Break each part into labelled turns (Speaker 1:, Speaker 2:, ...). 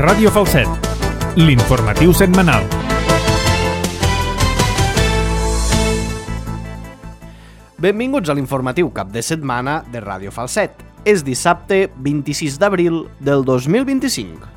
Speaker 1: Ràdio Falset, l'informatiu setmanal.
Speaker 2: Benvinguts a l'informatiu cap de setmana de Ràdio Falset. És dissabte 26 d'abril del 2025.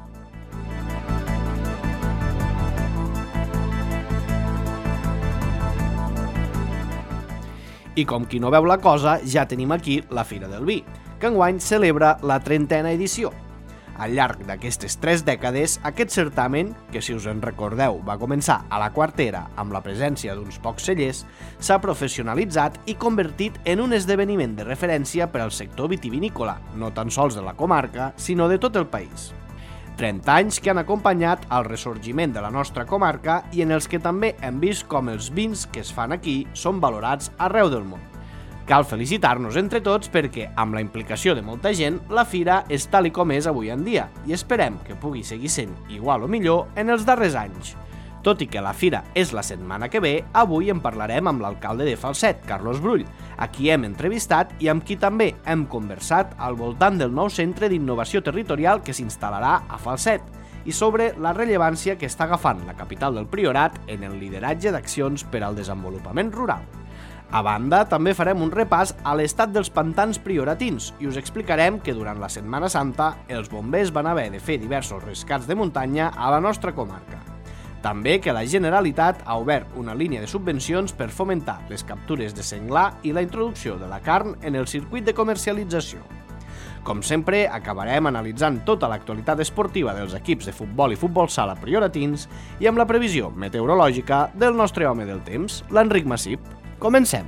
Speaker 2: I com qui no veu la cosa, ja tenim aquí la Fira del Vi, que enguany celebra la 30a edició. Al llarg d'aquestes 3 dècades, aquest certamen, que si us en recordeu va començar a la quartera amb la presència d'uns pocs cellers, s'ha professionalitzat i convertit en un esdeveniment de referència per al sector vitivinícola, no tan sols de la comarca, sinó de tot el país. 30 anys que han acompanyat al ressorgiment de la nostra comarca i en els que també hem vist com els vins que es fan aquí són valorats arreu del món. Cal felicitar-nos entre tots perquè, amb la implicació de molta gent, la fira és tal i com és avui en dia i esperem que pugui seguir sent igual o millor en els darrers anys. Tot i que la fira és la setmana que ve, avui en parlarem amb l'alcalde de Falset, Carlos Brull, a qui hem entrevistat i amb qui també hem conversat al voltant del nou centre d'innovació territorial que s'instal·larà a Falset i sobre la rellevància que està agafant la capital del Priorat en el lideratge d'accions per al desenvolupament rural. A banda, també farem un repàs a l'estat dels pantans prioratins i us explicarem que durant la Setmana Santa els bombers van haver de fer diversos rescats de muntanya a la nostra comarca. També que la Generalitat ha obert una línia de subvencions per fomentar les captures de senglar i la introducció de la carn en el circuit de comercialització. Com sempre, acabarem analitzant tota l'actualitat esportiva dels equips de futbol i futbol sala prioratins i amb la previsió meteorològica del nostre home del temps, l'Enric Massip. Comencem!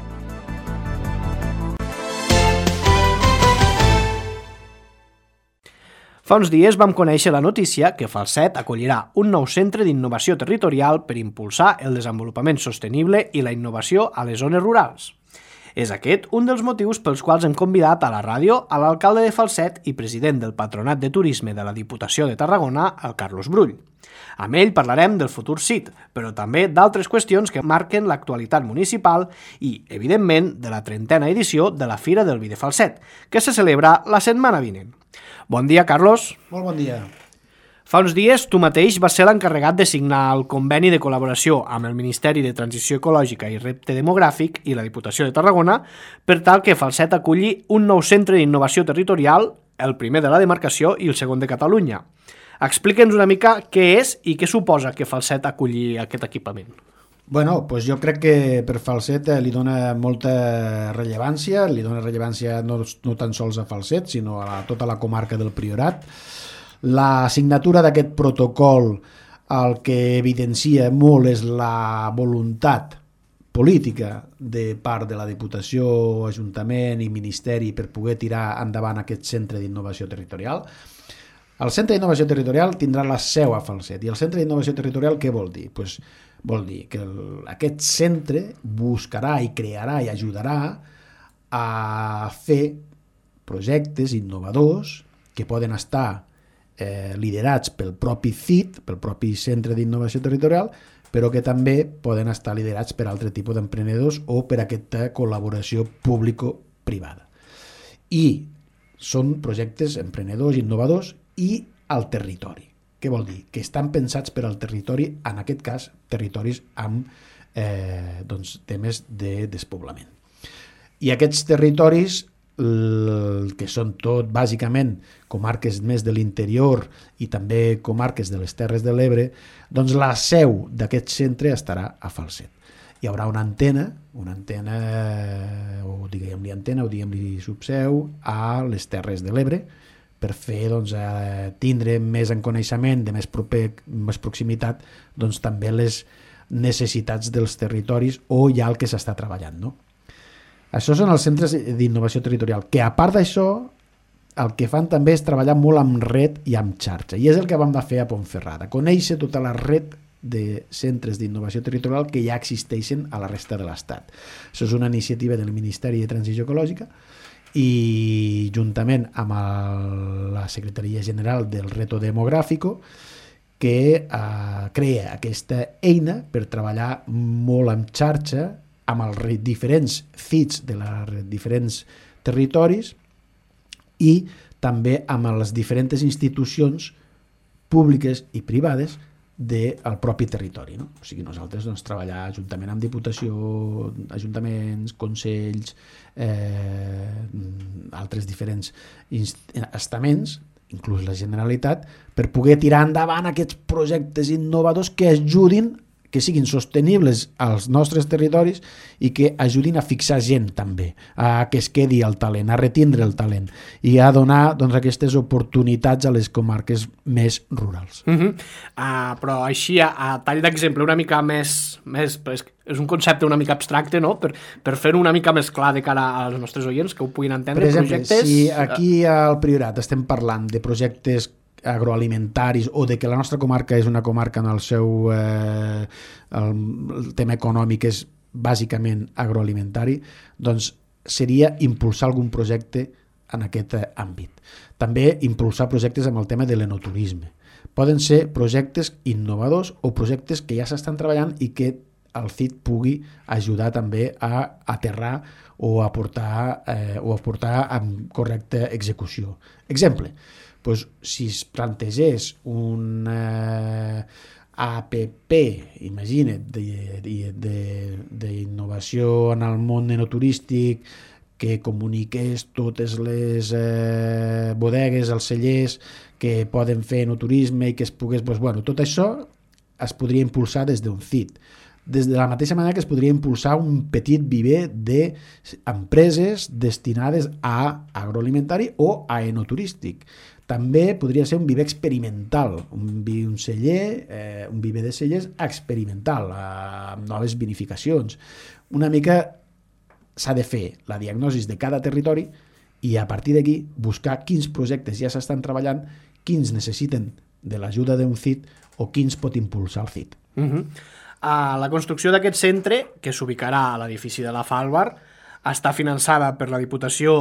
Speaker 2: Fa uns dies vam conèixer la notícia que Falset acollirà un nou centre d'innovació territorial per impulsar el desenvolupament sostenible i la innovació a les zones rurals. És aquest un dels motius pels quals hem convidat a la ràdio a l'alcalde de Falset i president del Patronat de Turisme de la Diputació de Tarragona, el Carlos Brull. Amb ell parlarem del futur CIT, però també d'altres qüestions que marquen l'actualitat municipal i, evidentment, de la 30a edició de la Fira del Vi de Falset, que se celebra la setmana vinent. Bon dia, Carlos.
Speaker 3: Molt bon dia.
Speaker 2: Fa uns dies tu mateix vas ser l'encarregat de signar el conveni de col·laboració amb el Ministeri de Transició Ecològica i Repte Demogràfic i la Diputació de Tarragona per tal que Falset aculli un nou centre d'innovació territorial, el primer de la demarcació i el segon de Catalunya. Explica'ns una mica què és i què suposa que Falset aculli aquest equipament.
Speaker 3: Bueno, doncs jo crec que per Falset li dona molta rellevància, no tan sols a Falset, sinó a tota la comarca del Priorat. La signatura d'aquest protocol el que evidencia molt és la voluntat política de part de la Diputació, Ajuntament i Ministeri per poder tirar endavant aquest centre d'innovació territorial. El centre d'innovació territorial tindrà la seu a Falset. I el centre d'innovació territorial què vol dir? Pues vol dir que aquest centre buscarà i crearà i ajudarà a fer projectes innovadors que poden estar liderats pel propi CIT, pel propi Centre d'Innovació Territorial, però que també poden estar liderats per altre tipus d'emprenedors o per aquesta col·laboració público-privada. I són projectes emprenedors, innovadors i al territori. Què vol dir? Que estan pensats per al territori, en aquest cas, territoris amb temes de despoblament. I aquests territoris, que són tot bàsicament comarques més de l'interior i també comarques de les Terres de l'Ebre, doncs la seu d'aquest centre estarà a Falset. Hi haurà una antena, o diguem-li antena o diguem-li subseu, a les Terres de l'Ebre, per fer tindre més en coneixement, de més proximitat, també les necessitats dels territoris o ja el que s'està treballant, no? Això són els centres d'innovació territorial, que a part d'això, el que fan també és treballar molt amb red i amb xarxa, i és el que vam fer a Pontferrada, conèixer tota la red de centres d'innovació territorial que ja existeixen a la resta de l'Estat. Això és una iniciativa del Ministeri de Transició Ecològica i juntament amb la Secretaria General del Reto Demográfico, que crea aquesta eina per treballar molt en xarxa amb els diferents CITs de les diferents territoris i també amb les diferents institucions públiques i privades del propi territori, no? O sigui, nosaltres treballar juntament amb Diputació, ajuntaments, consells, altres diferents estaments, inclús la Generalitat, per poder tirar endavant aquests projectes innovadors que ajudin, que siguin sostenibles als nostres territoris i que ajudin a fixar gent també, a que es quedi el talent, a retindre el talent i a donar aquestes oportunitats a les comarques més rurals.
Speaker 2: Però així, a tall d'exemple una mica més és un concepte una mica abstracte, no? Per fer-ho una mica més clar de cara als nostres oients, que ho puguin entendre.
Speaker 3: Per exemple,
Speaker 2: projectes...
Speaker 3: si aquí al Priorat estem parlant de projectes agroalimentaris o de que la nostra comarca és una comarca en el seu el tema econòmic és bàsicament agroalimentari, doncs seria impulsar algun projecte en aquest àmbit. També impulsar projectes amb el tema de l'enoturisme. Poden ser projectes innovadors o projectes que ja s'estan treballant i que el CIT pugui ajudar també a aterrar o a portar amb correcta execució. Exemple, doncs, si es plantegés un APP, imagina't, d'innovació en el món enoturístic que comuniqués totes les bodegues, els cellers que poden fer enoturisme i que es pogués... tot això es podria impulsar des d'un CIT. Des de la mateixa manera que es podria impulsar un petit viver d'empreses destinades a agroalimentari o a enoturístic. També podria ser un viver experimental, un celler, un viver de cellers experimental, amb noves vinificacions. Una mica s'ha de fer la diagnosi de cada territori i a partir d'aquí buscar quins projectes ja s'estan treballant, quins necessiten de l'ajuda d'un CIT o quins pot impulsar el CIT.
Speaker 2: La construcció d'aquest centre, que s'ubicarà a l'edifici de la Falbar, està finançat per la Diputació,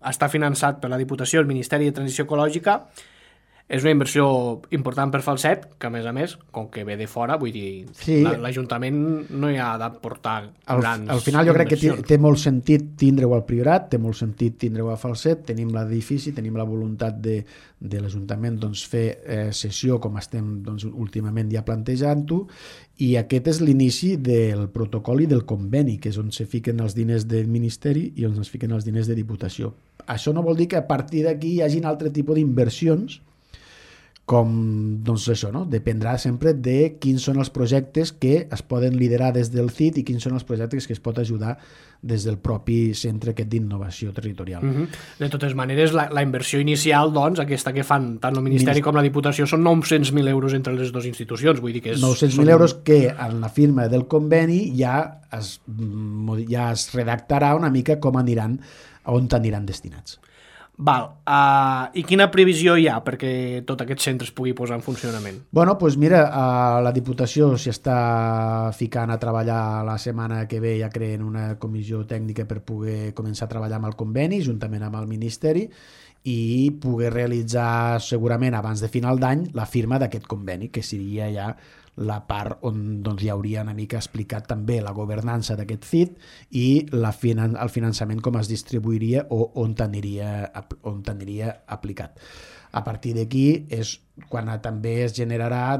Speaker 2: el Ministeri de Transició Ecològica. És una inversió important per Falset, que a més, com que ve de fora, vull dir, sí, l'Ajuntament no hi ha d'aportar grans
Speaker 3: inversions. Al final jo crec que té molt sentit tindre-ho al Priorat, té molt sentit tindre-ho a Falset, tenim l'edifici, tenim la voluntat de l'Ajuntament fer sessió com estem últimament ja plantejant-ho, i aquest és l'inici del protocol i del conveni, que és on se fiquen els diners del Ministeri i on es fiquen els diners de Diputació. Això no vol dir que a partir d'aquí hi hagin altre tipus d'inversions, com, això, no? Dependrà sempre de quins són els projectes que es poden liderar des del CIT i quins són els projectes que es pot ajudar des del propi centre aquest d'innovació territorial.
Speaker 2: De totes maneres, la inversió inicial, doncs, aquesta que fan tant el Ministeri com la Diputació, són 900.000 euros entre les dues institucions. Vull dir que
Speaker 3: 900.000 euros que en la firma del conveni ja es redactarà una mica com aniran, on aniran destinats.
Speaker 2: Val. I quina previsió hi ha perquè tot aquest centre es pugui posar en funcionament?
Speaker 3: Doncs mira, la Diputació s'hi està ficant a treballar la setmana que ve, ja creen una comissió tècnica per poder començar a treballar amb el conveni, juntament amb el Ministeri, i poder realitzar segurament abans de final d'any la firma d'aquest conveni, que seria ja la part on hi hauria una mica explicat també la governança d'aquest CIT i el finançament com es distribuiria o on t'aniria aplicat. A partir d'aquí és quan també es generarà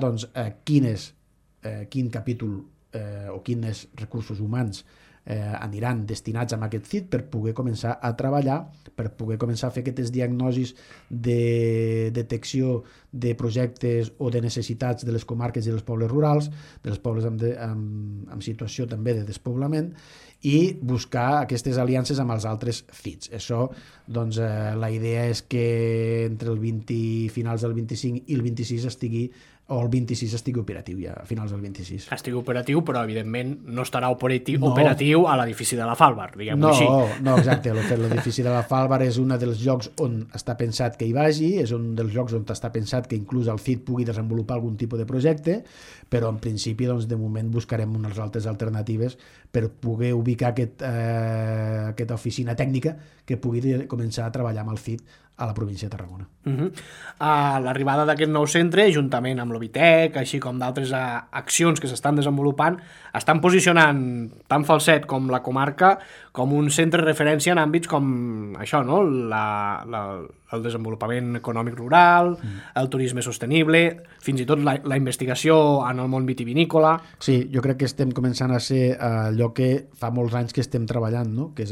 Speaker 3: quin capítol o quins recursos humans aniran destinats a aquest CIT per poder començar a treballar, per poder començar a fer aquestes diagnosis de detecció de projectes o de necessitats de les comarques i dels pobles rurals, dels pobles en situació també de despoblament, i buscar aquestes aliances amb els altres CITs. Això, la idea és que entre finals del 25 i el 26 estigui operatiu ja, a finals del 26.
Speaker 2: Estigui operatiu, però evidentment no estarà operatiu a l'edifici de la Falbar, diguem-ho així.
Speaker 3: No, exacte. L'edifici de la Falbar és un dels llocs on està pensat que hi vagi, és un dels llocs on està pensat que inclús el CIT pugui desenvolupar algun tipus de projecte, però en principi doncs, de moment buscarem unes altres alternatives per poder ubicar aquesta oficina tècnica que pugui començar a treballar amb el FIT a la província de Tarragona.
Speaker 2: L'arribada d'aquest nou centre, juntament amb l'Ovitec, així com d'altres accions que s'estan desenvolupant, estan posicionant tant Falset com la comarca com un centre de referència en àmbits com això, no? El desenvolupament econòmic rural, el turisme sostenible, fins i tot la investigació en el món vitivinícola.
Speaker 3: Sí, jo crec que estem començant a ser allò que fa molts anys que estem treballant, no? Que és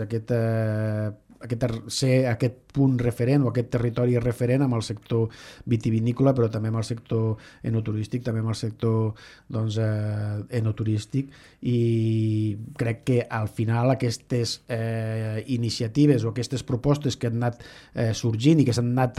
Speaker 3: ser aquest punt referent o aquest territori referent amb el sector vitivinícola, però també amb el sector enoturístic, també amb el sector doncs, enoturístic, i crec que al final aquestes iniciatives o aquestes propostes que han anat sorgint i que s'han anat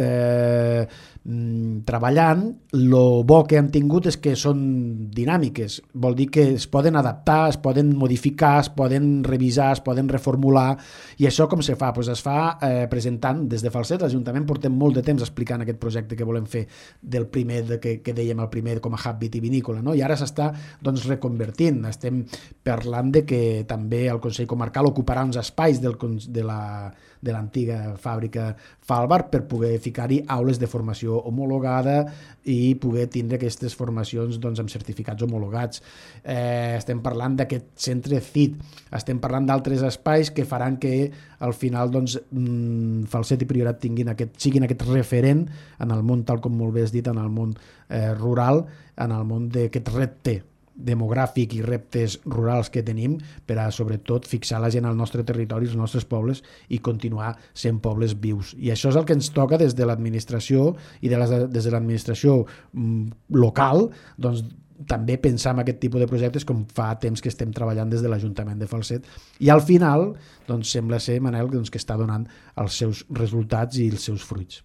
Speaker 3: treballant, el bo que han tingut és que són dinàmiques, vol dir que es poden adaptar, es poden modificar, es poden revisar, es poden reformular, i això com se fa? Pues es fa presentant des de Falset. L'Ajuntament portem molt de temps explicant aquest projecte que volem fer del primer que dèiem el primer com a hub vitivinícola, no? I ara s'està doncs, reconvertint. Estem parlant de que també el Consell Comarcal ocuparà uns espais de l'antiga fàbrica Falbar per poder ficar-hi aules de formació homologada i poder tindre aquestes formacions doncs, amb certificats homologats. Estem parlant d'aquest centre CIT, estem parlant d'altres espais que faran que al final doncs, Falset i Priorat siguin aquest referent en el món, tal com molt bé has dit, en el món rural, en el món d'aquest repte demogràfic i reptes rurals que tenim per a, sobretot, fixar la gent al nostre territori, als nostres pobles i continuar sent pobles vius. I això és el que ens toca des de l'administració i des de l'administració local, doncs, també pensar en aquest tipus de projectes com fa temps que estem treballant des de l'Ajuntament de Falset. I al final, doncs, sembla ser, Manel, doncs, que està donant els seus resultats i els seus fruits.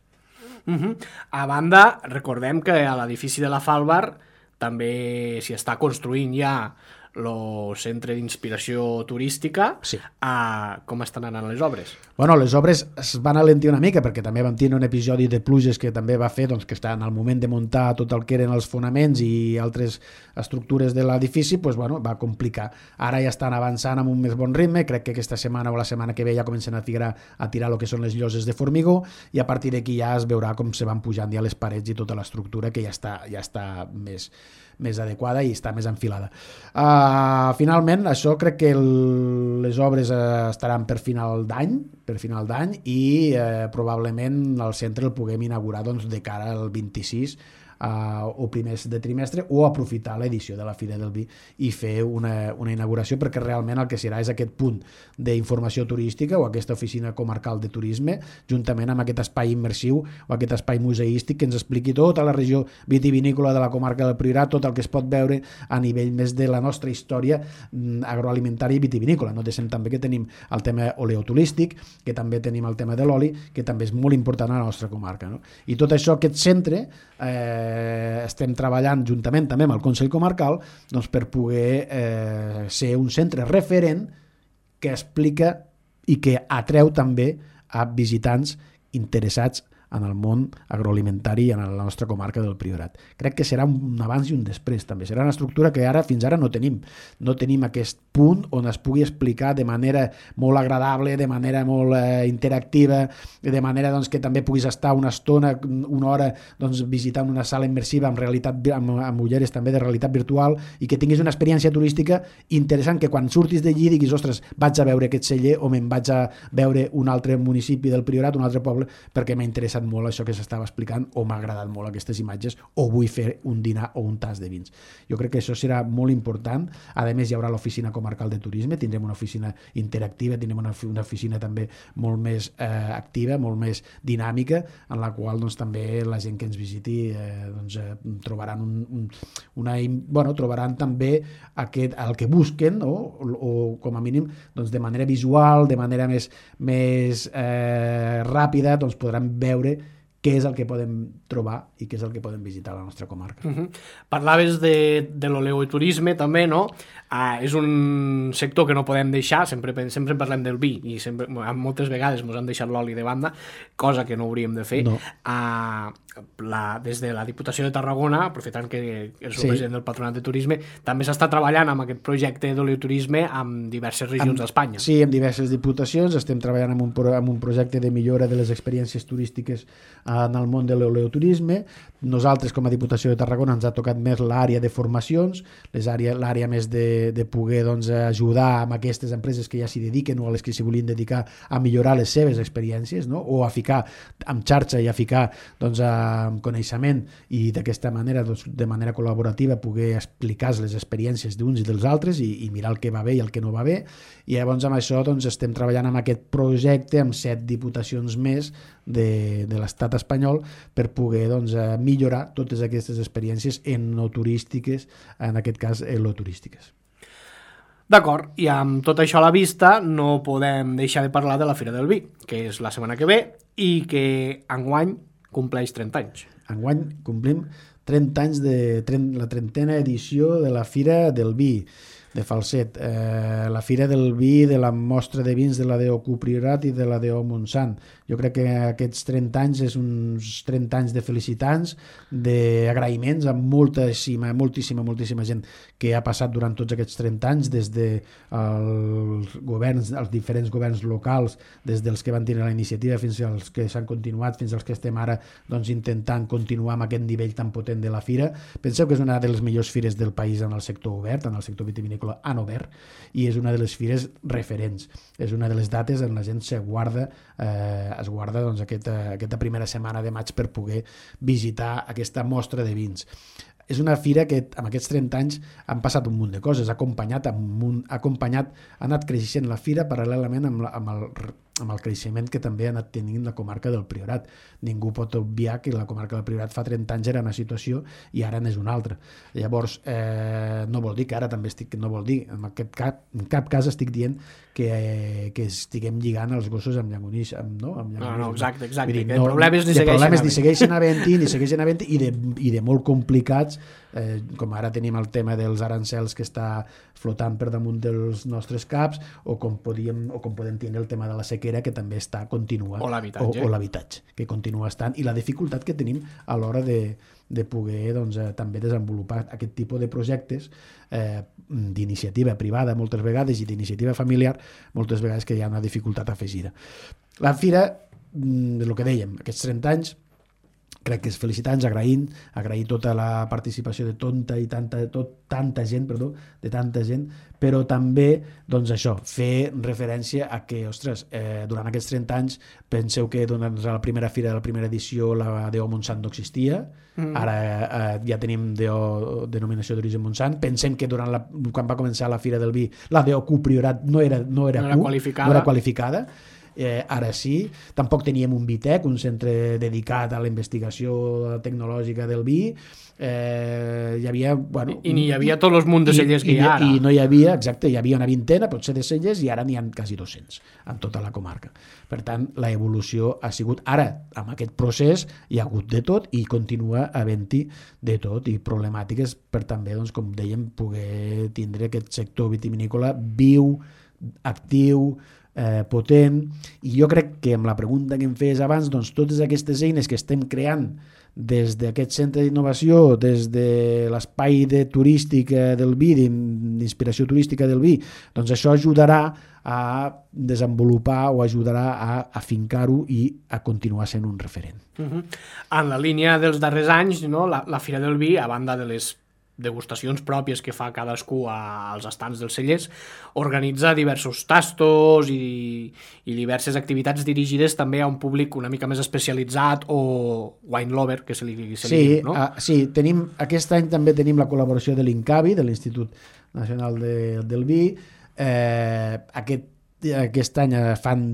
Speaker 2: A banda, recordem que a l'edifici de la Falbar també s'hi està construint ja el centre d'inspiració turística.
Speaker 3: Sí.
Speaker 2: Com estan anant les obres?
Speaker 3: Bueno, les obres es van alentir una mica perquè també vam tenir un episodi de pluges que també va fer doncs, que està en el moment de muntar tot el que eren els fonaments i altres estructures de l'edifici, doncs, bueno, va complicar. Ara ja estan avançant amb un més bon ritme, crec que aquesta setmana o la setmana que ve ja comencen a tirar el que són les lloses de formigó i a partir d'aquí ja es veurà com se van pujant ja les parets i tota l'estructura que ja està més adequada i està més enfilada. Finalment, això crec que les obres estaran per final d'any i probablement el centre el puguem inaugurar doncs, de cara al 26 o primers de trimestre o aprofitar l'edició de la Fira del Vi i fer una inauguració perquè realment el que serà és aquest punt d'informació turística o aquesta oficina comarcal de turisme juntament amb aquest espai immersiu o aquest espai museístic que ens expliqui tota la regió vitivinícola de la comarca del Priorat, tot el que es pot veure a nivell més de la nostra història agroalimentària i vitivinícola. No deixem també que tenim el tema oleoturístic, que també tenim el tema de l'oli, que també és molt important a la nostra comarca. No? I tot això, aquest centre, estem treballant juntament també amb el Consell Comarcal doncs, per poder ser un centre referent que explica i que atreu també a visitants interessats en el món agroalimentari i en la nostra comarca del Priorat. Crec que serà un abans i un després també. Serà una estructura que fins ara no tenim. No tenim aquest punt on es pugui explicar de manera molt agradable, de manera molt interactiva, de manera doncs, que també puguis estar una estona, una hora doncs, visitant una sala immersiva amb ulleres també de realitat virtual i que tinguis una experiència turística interessant que quan surtis d'allí diguis, ostres, vaig a veure aquest celler o me'n vaig a veure un altre municipi del Priorat, un altre poble, perquè m'ha interessat molt això que s'estava explicant o m'ha agradat molt aquestes imatges o vull fer un dinar o un tas de vins. Jo crec que això serà molt important. A més, hi haurà l'oficina comarcal de turisme, tindrem una oficina interactiva, tindrem una oficina també molt més activa, molt més dinàmica, en la qual doncs, també la gent que ens visiti trobaran trobaran també el que busquen o com a mínim doncs, de manera visual, de manera més ràpida, doncs podran veure què és el que podem trobar i què és el que podem visitar a la nostra comarca.
Speaker 2: Parlaves de l'oleoturisme també, no? És un sector que no podem deixar, sempre parlem del vi i moltes vegades ens han deixat l'oli de banda, cosa que no hauríem de fer.
Speaker 3: No.
Speaker 2: des de la Diputació de Tarragona, aprofitant que és el
Speaker 3: Sí.
Speaker 2: president del Patronat de Turisme, també s'està treballant amb aquest projecte d'oleoturisme amb diverses regions d'Espanya.
Speaker 3: Sí, amb diverses diputacions. Estem treballant amb un projecte de millora de les experiències turístiques en el món de l'oleoturisme. Nosaltres, com a Diputació de Tarragona, ens ha tocat més l'àrea de formacions, l'àrea més de poder ajudar amb aquestes empreses que ja s'hi dediquen o a les que s'hi volien dedicar a millorar les seves experiències, no? O a ficar amb xarxa i a ficar amb coneixement i d'aquesta manera, de manera col·laborativa, poder explicar les experiències d'uns i dels altres i mirar el que va bé i el que no va bé. I llavors amb això estem treballant amb aquest projecte amb 7 diputacions més de l'estat espanyol per poder millorar totes aquestes experiències enoturístiques, en aquest cas eloturístiques.
Speaker 2: D'acord, i amb tot això a la vista no podem deixar de parlar de la Fira del Vi, que és la setmana que ve i que enguany compleix 30 anys.
Speaker 3: Enguany complim 30 anys de la 30a edició de la Fira del Vi de Falset, la Fira del Vi de la mostra de vins de la DO Priorat i de la DO Montsant. Jo crec que aquests 30 anys és uns 30 anys de felicitants, d'agraïments a moltíssima gent que ha passat durant tots aquests 30 anys, des dels governs, els diferents governs locals, des dels que van tenir la iniciativa fins als que s'han continuat, fins als que estem ara intentant continuar amb aquest nivell tan potent de la fira. Penseu que és una de les millors fires del país en el sector obert, en el sector vitivinícola en obert, i és una de les fires referents. És una de les dates on la gent es guarda aquesta primera setmana de maig per poder visitar aquesta mostra de vins. És una fira que amb aquests 30 anys han passat un munt de coses, ha anat creixent la fira paral·lelament amb el creixement que també ha anat tenint la comarca del Priorat. Ningú pot obviar que la comarca del Priorat fa 30 anys era una situació i ara n'és una altra. Llavors, no vol dir que ara també en cap cas estic dient que estiguem lligant els gossos amb llangonís, no,
Speaker 2: exacte.
Speaker 3: Dir,
Speaker 2: no, problemes ni
Speaker 3: segueixen havent i de molt complicats, com ara tenim el tema dels arancels que està flotant per damunt dels nostres caps, o com podem tenir el tema de la sequera que també continua,
Speaker 2: o
Speaker 3: l'habitatge que continua estant, i la dificultat que tenim a l'hora de poder també desenvolupar aquest tipus de projectes d'iniciativa privada moltes vegades i d'iniciativa familiar moltes vegades, que hi ha una dificultat afegida. La fira, el que dèiem, aquests 30 anys, crec que és felicitar-nos, agrair tota la participació de tanta gent, però també això, fer referència a que, durant aquests 30 anys, penseu que durant la primera fira de la primera edició la DO Montsant no existia, ara ja tenim denominació d'origen Montsant. Pensem que quan va començar la Fira del Vi, la DO Priorat no era qualificada. Ara sí, tampoc teníem un VITEC, un centre dedicat a la investigació tecnològica del vi, hi havia...
Speaker 2: I ni hi havia tots els munts de cellers que hi ha ara.
Speaker 3: I no hi havia, exacte, hi havia una vintena, potser de cellers, i ara n'hi ha quasi 200 en tota la comarca. Per tant, la evolució ha sigut... Ara, amb aquest procés, hi ha hagut de tot i continua havent-hi de tot, i problemàtiques per també, com dèiem, poder tindre aquest sector vitivinícola viu, actiu, potent. I jo crec que amb la pregunta que em feies abans, totes aquestes eines que estem creant des d'aquest centre d'innovació, des de l'espai turístic del vi, d'inspiració turística del vi, això ajudarà a desenvolupar o ajudarà a afincar-ho i a continuar sent un referent.
Speaker 2: En la línia dels darrers anys, la Fira del Vi, a banda de les degustacions pròpies que fa cadascú als estants dels cellers, organitza diversos tastos i diverses activitats dirigides també a un públic una mica més especialitzat o wine lover, que se li diu, no?
Speaker 3: Sí, aquest any també tenim la col·laboració de l'INCAVI, de l'Institut Nacional del Vi. Aquest any fan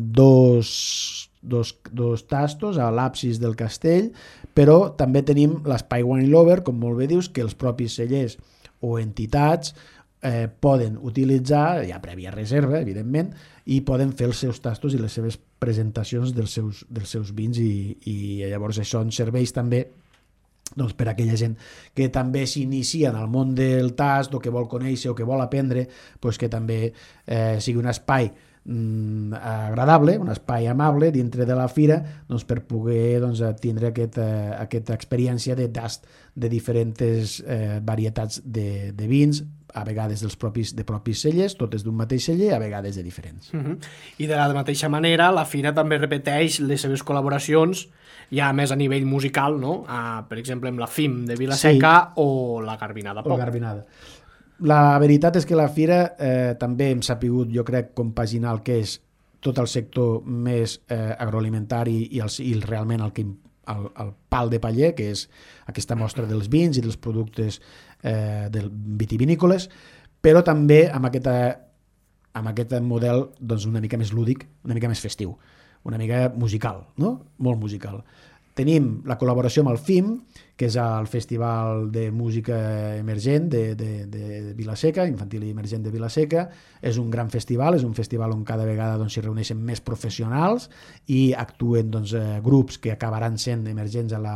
Speaker 3: dos tastos a l'absis del castell, però també tenim l'espai Wine Lover, com molt bé dius, que els propis cellers o entitats poden utilitzar, ja prèvia reserva, evidentment, i poden fer els seus tastos i les seves presentacions dels seus vins, i llavors això ens serveix també per a aquella gent que també s'inicia en el món del tast o que vol conèixer o que vol aprendre, que també sigui un espai agradable, un espai amable dintre de la fira, doncs, per poder doncs, tindre aquesta experiència de tast de diferents varietats de vins, a vegades de propis cellers, totes d'un mateix celler, a vegades de diferents.
Speaker 2: I de la mateixa manera, la fira també repeteix les seves col·laboracions ja més a nivell musical, no? Per exemple, amb la FIM de Vila-seca o la Garbinada Pop.
Speaker 3: La veritat és que la fira també hem sapigut, jo crec, compaginar el que és tot el sector més agroalimentari i realment el pal de paller, que és aquesta mostra dels vins i dels productes vitivinícoles, però també amb aquest model doncs, una mica més lúdic, una mica més festiu, una mica musical, no? Molt musical. Tenim la col·laboració amb el FIM, que és el Festival de Música Emergent de Vila-seca, infantil i emergent de Vila-seca. És un gran festival, és un festival on cada vegada doncs, s'hi reuneixen més professionals i actuen doncs, grups que acabaran sent emergents a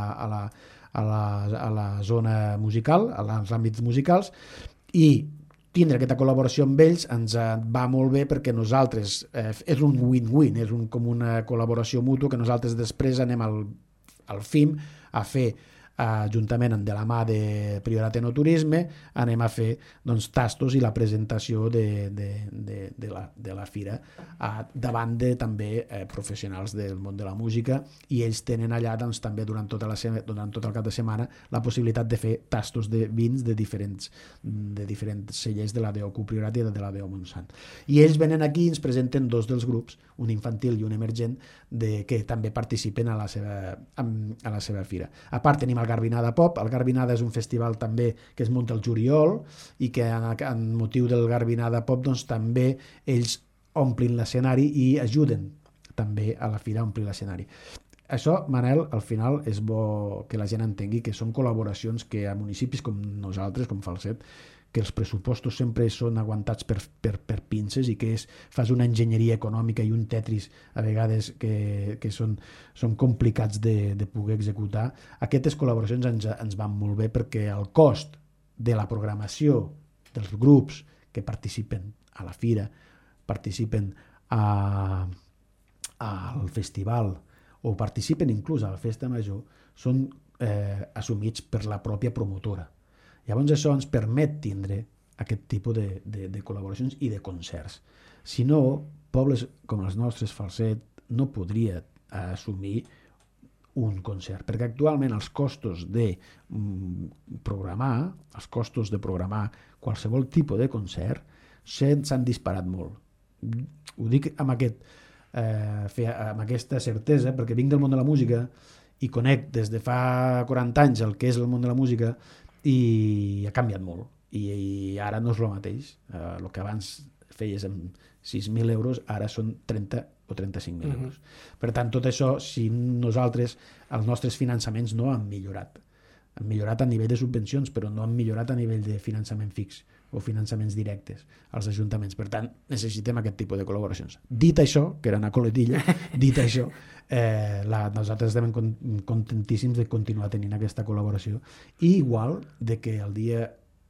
Speaker 3: la zona musical, als àmbits musicals, i tindre aquesta col·laboració amb ells ens va molt bé perquè nosaltres, és un win-win, és com una col·laboració mútua que nosaltres després anem al FIM a fer, juntament de la mà de Priorat Enoturisme, anem a fer doncs, tastos i la presentació de la fira davant de també professionals del món de la música, i ells tenen allà doncs, també durant tot el cap de setmana la possibilitat de fer tastos de vins de diferents cellers de la DO Priorat i de la DO Montsant. I ells venen aquí i ens presenten dos dels grups, un infantil i un emergent, que també participen a la seva fira. A part tenim el Garbinada Pop. El Garbinada és un festival també que es munta el juliol i que en motiu del Garbinada Pop doncs, també ells omplin l'escenari i ajuden també a la fira a omplir l'escenari. Això, Manel, al final és bo que la gent entengui que són col·laboracions que a municipis com nosaltres, com Falset, que els pressupostos sempre són aguantats per pinces i que fas una enginyeria econòmica i un tetris a vegades que són complicats de poder executar. Aquestes col·laboracions ens van molt bé perquè el cost de la programació dels grups que participen a la fira, participen al festival o participen inclús a la festa major són assumits per la pròpia promotora. Llavors això ens permet tindre aquest tipus de col·laboracions i de concerts. Si no, pobles com els nostres, Falset, no podria assumir un concert, perquè actualment els costos de programar qualsevol tipus de concert s'han disparat molt. Ho dic amb aquesta certesa perquè vinc del món de la música i conec des de fa 40 anys el que és el món de la música i ha canviat molt i ara no és el mateix. El que abans feies amb 6.000 euros ara són 30 o 35.000 euros. Per tant, tot això, si nosaltres, els nostres finançaments no han millorat. Han millorat a nivell de subvencions, però no han millorat a nivell de finançament fix o finançaments directes als ajuntaments. Per tant, necessitem aquest tipus de col·laboracions. Dit això, que era una coletilla, dit això, nosaltres estem contentíssims de continuar tenint aquesta col·laboració i igual de que el dia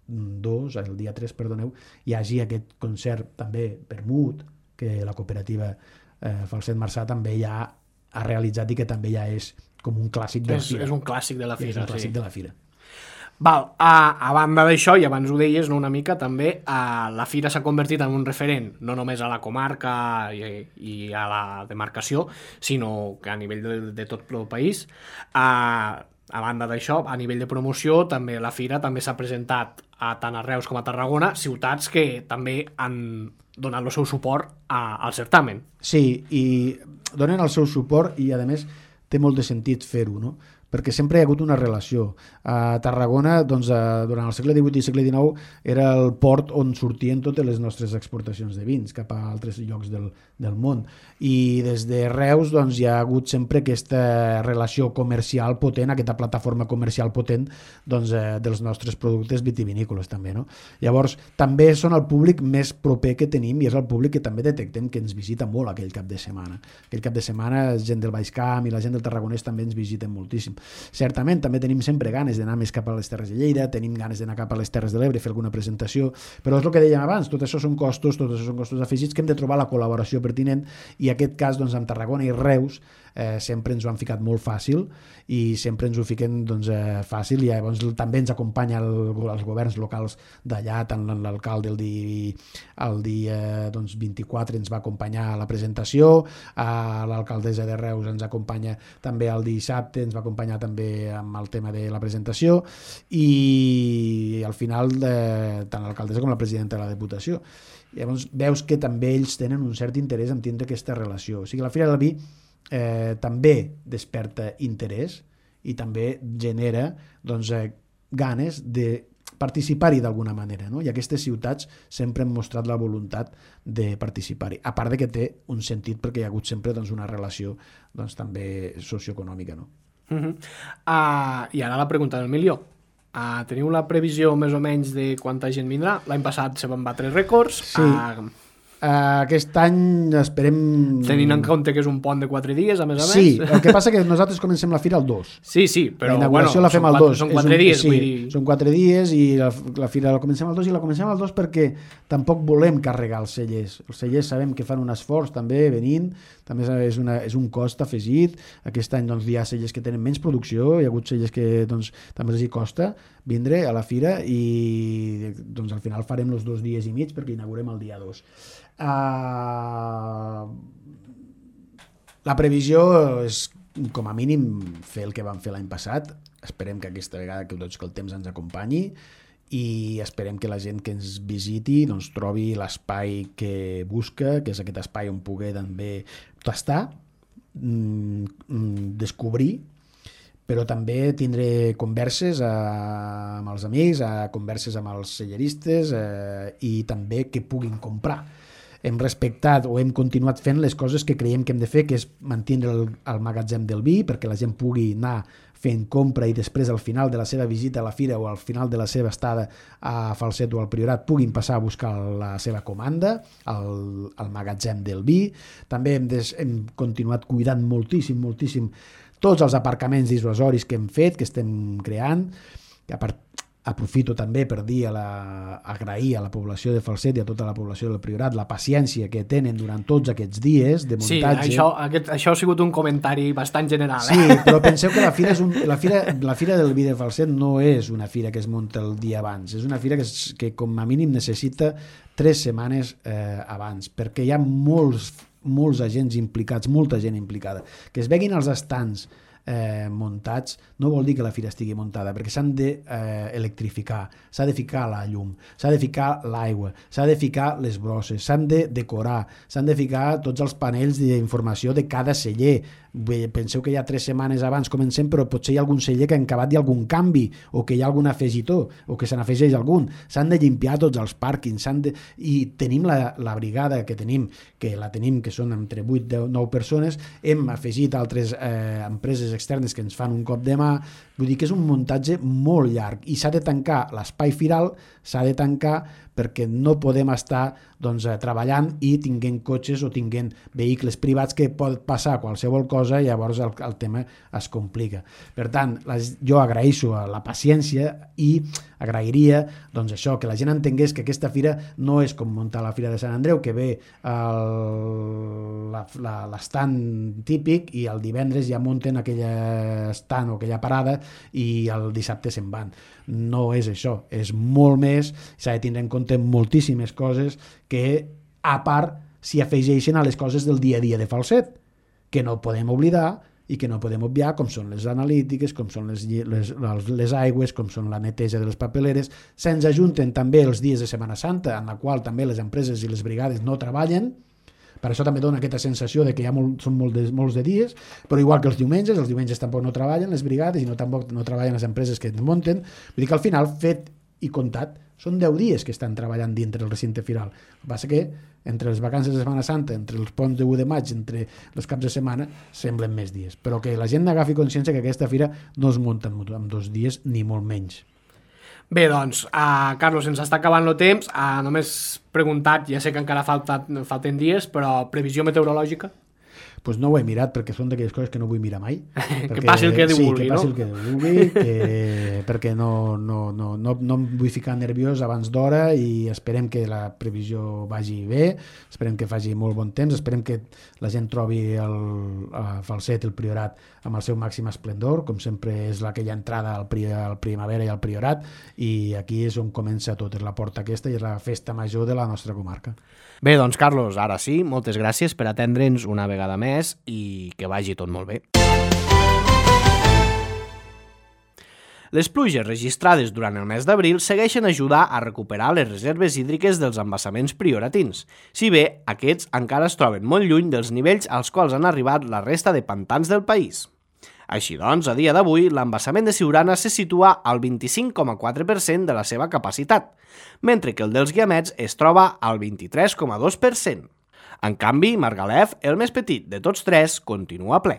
Speaker 3: 3, hi hagi aquest concert també per MUT, que la cooperativa Falset Marçà també ja ha realitzat i que també ja és com un clàssic de la fira.
Speaker 2: És un clàssic de la fira.
Speaker 3: És un clàssic de la fira.
Speaker 2: Val, a banda d'això, i abans ho deies una mica, també la fira s'ha convertit en un referent, no només a la comarca i a la demarcació, sinó que a nivell de tot el país. A banda d'això, a nivell de promoció, també la fira també s'ha presentat tant a Reus com a Tarragona, ciutats que també han donat el seu suport al certamen.
Speaker 3: Sí, i donen el seu suport i, a més, té molt de sentit fer-ho, no? Perquè sempre hi ha hagut una relació. A Tarragona, doncs, durant el segle XVIII i segle XIX, era el port on sortien totes les nostres exportacions de vins cap a altres llocs del món. I des de Reus doncs, hi ha hagut sempre aquesta relació comercial potent, aquesta plataforma comercial potent doncs, dels nostres productes vitivinícoles també, no? Llavors, també són el públic més proper que tenim i és el públic que també detectem que ens visita molt aquell cap de setmana. Aquell cap de setmana, gent del Baix Camp i la gent del Tarragonès també ens visiten moltíssim. Certament, també tenim sempre ganes d'anar més cap a les Terres de Lleida, tenim ganes d'anar cap a les Terres de l'Ebre, fer alguna presentació, però és el que dèiem abans, tot això són costos afegits que hem de trobar la col·laboració pertinent, i en aquest cas, doncs, amb Tarragona i Reus sempre ens ho han ficat molt fàcil i sempre ens ho fiquen fàcil, i llavors també ens acompanya els governs locals d'allà, tant l'alcalde el dia 24 ens va acompanyar a la presentació, l'alcaldessa de Reus ens acompanya també el dissabte, ens va acompanyar també amb el tema de la presentació, i al final tant l'alcaldessa com la presidenta de la Diputació. Llavors veus que també ells tenen un cert interès en tindre aquesta relació. O sigui, la Fira del Vi també desperta interès i també genera ganes de participar-hi d'alguna manera, no? I aquestes ciutats sempre han mostrat la voluntat de participar-hi, a part de que té un sentit perquè hi ha hagut sempre una relació també socioeconòmica, no?
Speaker 2: I ara la pregunta del milió. Teniu la previsió més o menys de quanta gent vindrà? L'any passat se van batre rècords.
Speaker 3: Sí. Aquest any esperem...
Speaker 2: Tenint en compte que és un pont de 4 dies, a més.
Speaker 3: Sí, el que passa que nosaltres comencem la fira el 2.
Speaker 2: Sí, però
Speaker 3: la inauguració la fem el 2.
Speaker 2: Són 4 dies.
Speaker 3: Sí, són 4 dies i la fira la comencem el 2, i la comencem el 2 perquè tampoc volem carregar els cellers. Els cellers sabem que fan un esforç també venint, també és un cost afegit. Aquest any hi ha cellers que tenen menys producció, hi ha hagut cellers que també els hi costa vindre a la fira, i al final farem els 2 dies i mig perquè inaugurem el dia 2. La previsió és com a mínim fer el que vam fer l'any passat. Esperem que aquesta vegada que el temps ens acompanyi, i esperem que la gent que ens visiti trobi l'espai que busca, que és aquest espai on poder també tastar, descobrir, però també tindre converses amb els amics, converses amb els celleristes, i també que puguin comprar. Hem respectat o hem continuat fent les coses que creiem que hem de fer, que és mantenir el magatzem del vi perquè la gent pugui anar fent compra i després al final de la seva visita a la fira o al final de la seva estada a Falset o al Priorat puguin passar a buscar la seva comanda al magatzem del vi. També hem continuat cuidant moltíssim tots els aparcaments dissuasoris que hem fet, que estem creant. Aprofito també per agrair a la població de Falset i a tota la població del Priorat la paciència que tenen durant tots aquests dies de muntatge.
Speaker 2: Sí, això ha sigut un comentari bastant general.
Speaker 3: Sí, però penseu que la fira del vi de Falset no és una fira que es munta el dia abans, és una fira que com a mínim necessita 3 setmanes abans, perquè hi ha molts agents implicats, molta gent implicada. Que es veguin els estants muntats no vol dir que la fira estigui muntada, perquè s'han d'electrificar, s'ha de ficar la llum, s'ha de ficar l'aigua, s'ha de ficar les brosses, s'han de decorar, s'han de ficar tots els panells d'informació de cada celler. Penseu que ja 3 setmanes abans comencem, però potser hi ha algun celler que ha acabat hi ha algun canvi, o que hi ha algun afegitó, o que se n'afegeix algun. S'han de limpiar tots els pàrquings, i tenim la brigada que tenim, que són entre 8 i 9 persones, hem afegit altres empreses externes que ens fan un cop de mà. Vull dir que és un muntatge molt llarg, i s'ha de tancar l'espai firal, s'ha de tancar perquè no podem estar treballant i tinguent cotxes o tinguent vehicles privats que pot passar qualsevol cosa, i llavors el tema es complica. Per tant, jo agraeixo la paciència i agrairia això, que la gent entengués que aquesta fira no és com muntar la Fira de Sant Andreu, que ve l'estant típic i el divendres ja munten aquell estant o aquella parada i el dissabte se'n van. No és això, és molt més, s'ha de tindre en compte moltíssimes coses que a part s'hi afegeixen a les coses del dia a dia de Falset, que no podem oblidar i que no podem obviar, com són les analítiques, com són les aigües, com són la neteja de les papeleres. Se'ns ajunten també els dies de Setmana Santa, en la qual també les empreses i les brigades no treballen. Per això també dona aquesta sensació de que són molts de dies, però igual que els diumenges tampoc no treballen les brigades i tampoc no treballen les empreses que ens munten. Vull dir que al final, fet i comptat, són 10 dies que estan treballant dintre del recinte firal. El que passa que entre les vacances de Setmana Santa, entre els ponts de 1 de maig, entre els caps de setmana, semblen més dies. Però que la gent agafi consciència que aquesta fira no es munta en 2 dies, ni molt menys.
Speaker 2: Bé, doncs, Carlos, ens està acabant el temps. Només preguntat, ja sé que encara falten dies, però previsió meteorològica?
Speaker 3: Doncs no ho he mirat perquè són d'aquelles coses que no vull mirar mai.
Speaker 2: Que passi el que Déu vulgui, no?
Speaker 3: Sí, que passi el que Déu vulgui, perquè no em vull ficar nerviós abans d'hora i esperem que la previsió vagi bé, esperem que faci molt bon temps, esperem que la gent trobi el Falset, el Priorat, amb el seu màxim esplendor, com sempre és aquella entrada al Primavera i al Priorat, i aquí és on comença tot, és la porta aquesta i és la festa major de la nostra comarca.
Speaker 2: Bé, doncs Carlos, ara sí, moltes gràcies per atendre'ns una vegada més i que vagi tot molt bé. Les pluges registrades durant el mes d'abril segueixen ajudar a recuperar les reserves hídriques dels embassaments prioratins, si bé aquests encara es troben molt lluny dels nivells als quals han arribat la resta de pantans del país. Així doncs, a dia d'avui, l'embassament de Siurana se situa al 25,4% de la seva capacitat, mentre que el dels Guiamets es troba al 23,2%. En canvi, Margalef, el més petit de tots tres, continua ple.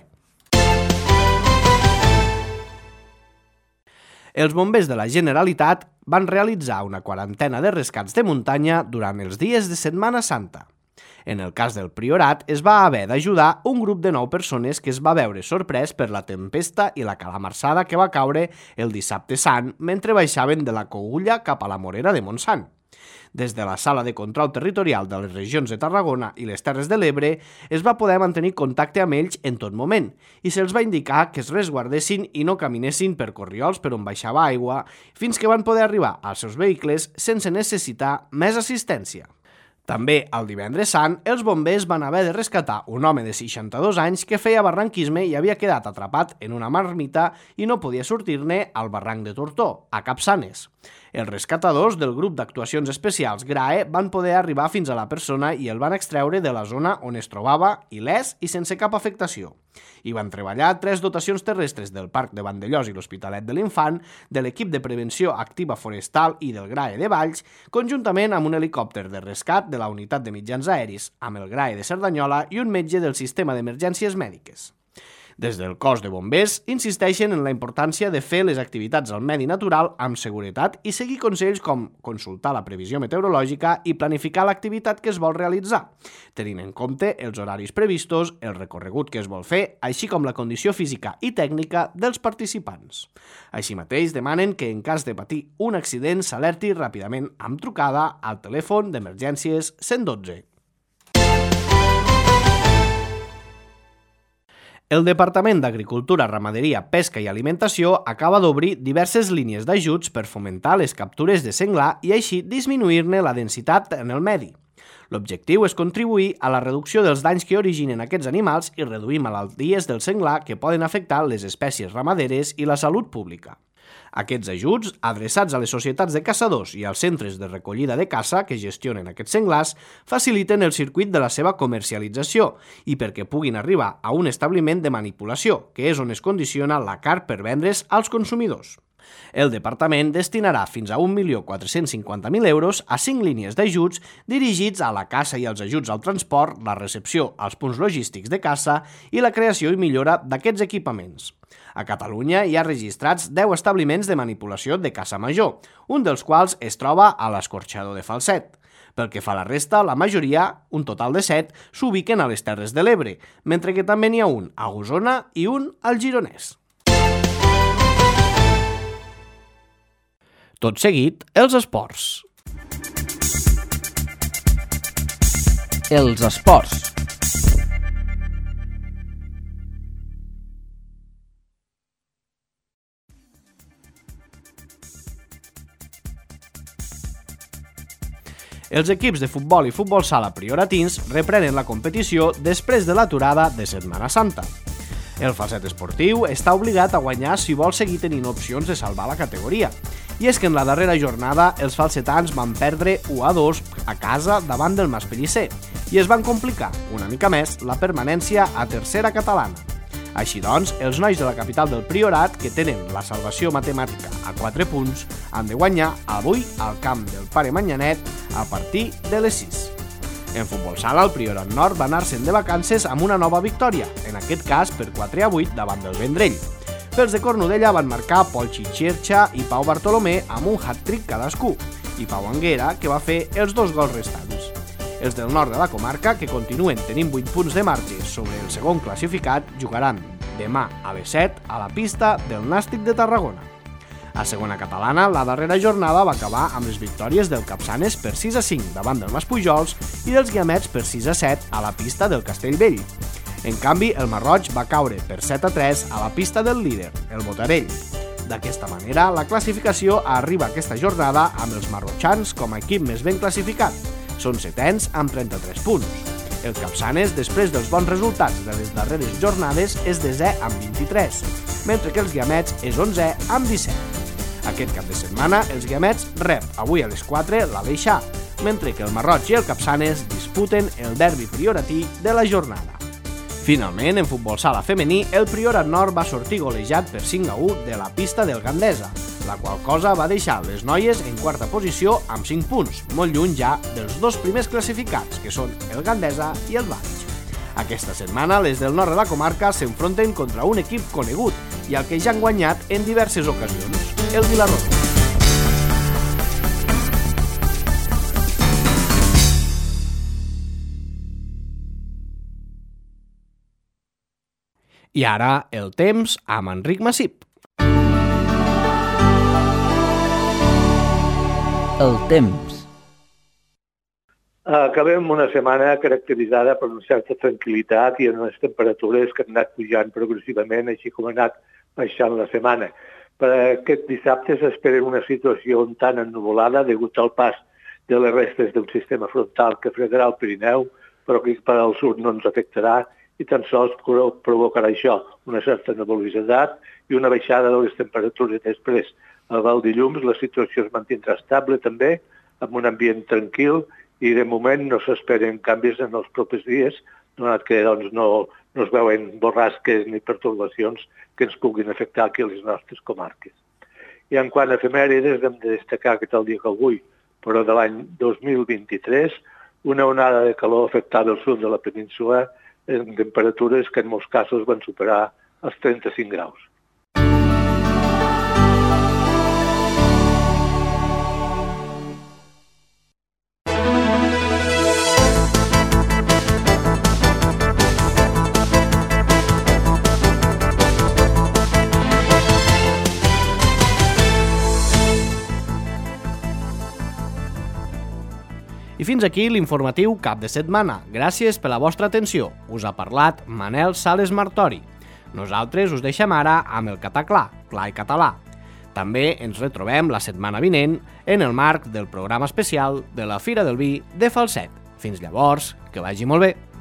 Speaker 2: Els bombers de la Generalitat van realitzar una quarantena de rescats de muntanya durant els dies de Setmana Santa. En el cas del Priorat, es va haver d'ajudar un grup de 9 persones que es va veure sorprès per la tempesta i la calamarsada que va caure el dissabte sant mentre baixaven de la Cogulla cap a la Morera de Montsant. Des de la Sala de Control Territorial de les regions de Tarragona i les Terres de l'Ebre es va poder mantenir contacte amb ells en tot moment i se'ls va indicar que es resguardessin i no caminessin per corriols per on baixava aigua fins que van poder arribar als seus vehicles sense necessitar més assistència. També, el divendres sant, els bombers van haver de rescatar un home de 62 anys que feia barranquisme i havia quedat atrapat en una marmita i no podia sortir-ne al barranc de Tortó, a Capçanes. Els rescatadors del grup d'actuacions especials GRAE van poder arribar fins a la persona i el van extreure de la zona on es trobava il·lès i sense cap afectació. Hi van treballar 3 dotacions terrestres del Parc de Vandellós i l'Hospitalet de l'Infant, de l'equip de prevenció activa forestal i del GRAE de Valls, conjuntament amb un helicòpter de rescat de la unitat de mitjans aeris, amb el GRAE de Cerdanyola i un metge del sistema d'emergències mèdiques. Des del cos de bombers insisteixen en la importància de fer les activitats al medi natural amb seguretat i seguir consells com consultar la previsió meteorològica i planificar l'activitat que es vol realitzar, tenint en compte els horaris previstos, el recorregut que es vol fer, així com la condició física i tècnica dels participants. Així mateix demanen que en cas de patir un accident s'alerti ràpidament amb trucada al telèfon d'emergències 112. El Departament d'Agricultura, Ramaderia, Pesca i Alimentació acaba d'obrir diverses línies d'ajuts per fomentar les captures de senglar i així disminuir-ne la densitat en el medi. L'objectiu és contribuir a la reducció dels danys que originen aquests animals i reduir malalties del senglar que poden afectar les espècies ramaderes i la salut pública. Aquests ajuts, adreçats a les societats de caçadors i als centres de recollida de caça que gestionen aquests senglars, faciliten el circuit de la seva comercialització i perquè puguin arribar a un establiment de manipulació, que és on es condiciona la carn per vendre's als consumidors. El departament destinarà fins a 1.450.000 euros a 5 línies d'ajuts dirigits a la caça i als ajuts al transport, la recepció als punts logístics de caça i la creació i millora d'aquests equipaments. A Catalunya hi ha registrats 10 establiments de manipulació de caça major, un dels quals es troba a l'Escorxador de Falset. Pel que fa a la resta, la majoria, un total de 7, s'ubiquen a les Terres de l'Ebre, mentre que també n'hi ha un a Osona i un al Gironès. Tot seguit, els esports.
Speaker 4: Els esports.
Speaker 2: Els equips de futbol i futbol sala prioratins reprenen la competició després de l'aturada de Setmana Santa. El Falset Esportiu està obligat a guanyar si vol seguir tenint opcions de salvar la categoria. I és que en la darrera jornada els falsetans van perdre 1-2 a casa davant del Maspellisser i es van complicar una mica més la permanència a tercera catalana. Així doncs, els nois de la capital del Priorat, que tenen la salvació matemàtica a 4 punts, han de guanyar avui al camp del Pare Manyanet a partir de les 6. En futbol sala, el Priorat Nord va anar-se'n de vacances amb una nova victòria, en aquest cas per 4-8 davant del Vendrell. Pels de Cornudella van marcar Pol Xixerxa i Pau Bartolomé amb un hat-trick cadascú, i Pau Anguera, que va fer els 2 gols restants. Els del nord de la comarca, que continuen tenint 8 punts de marge sobre el segon classificat, jugaran demà a les 7 a la pista del Nàstic de Tarragona. A segona catalana, la darrera jornada va acabar amb les victòries del Capçanes per 6-5 davant del Maspujols i dels Guiamets per 6-7 a la pista del Castellvell. En canvi, el Marroig va caure per 7-3 a la pista del líder, el Botarell. D'aquesta manera, la classificació arriba aquesta jornada amb els marrotxans com a equip més ben classificat. Són setens amb 33 punts. El Capçanes, després dels bons resultats de les darreres jornades, és desè amb 23, mentre que els Guiamets és 11è amb 17. Aquest cap de setmana, els Guiamets rep avui a les 4 l'Aleixar, mentre que el Marroig i el Capçanes disputen el derbi prioratí de la jornada. Finalment, en futbol sala femení, el Priorat Nord va sortir golejat per 5-1 de la pista del Gandesa, la qual cosa va deixar les noies en quarta posició amb 5 punts, molt lluny ja dels dos primers classificats, que són el Gandesa i el Valls. Aquesta setmana, les del nord de la comarca s'enfronten contra un equip conegut i al que ja han guanyat en diverses ocasions, el Vilarrodà. I ara, el temps amb Enric Massip.
Speaker 4: El temps.
Speaker 5: Acabem una setmana caracteritzada per una certa tranquil·litat i en unes temperatures que han anat pujant progressivament, així com ha anat baixant la setmana. Per aquest dissabte s'espera una situació un tant ennuvolada degut al pas de les restes d'un sistema frontal que fregarà el Pirineu, però que per al sud no ens afectarà i tan sols provocarà això una certa nebulositat i una baixada de les temperatures després. A Valdillums la situació es mantindrà estable també, amb un ambient tranquil, i de moment no s'esperen canvis en els propers dies, donat que no es veuen borrasques ni pertorbacions que ens puguin afectar aquí a les nostres comarques. I en quant a efemèrides, hem de destacar que tal dia que avui, però de l'any 2023, una onada de calor afectada al sud de la península en temperatures que en molts casos van superar els 35 graus.
Speaker 2: I fins aquí l'informatiu cap de setmana. Gràcies per la vostra atenció. Us ha parlat Manel Sales Martori. Nosaltres us deixem ara amb el Cataclà, clar i català. També ens retrobem la setmana vinent en el marc del programa especial de la Fira del Vi de Falset. Fins llavors, que vagi molt bé.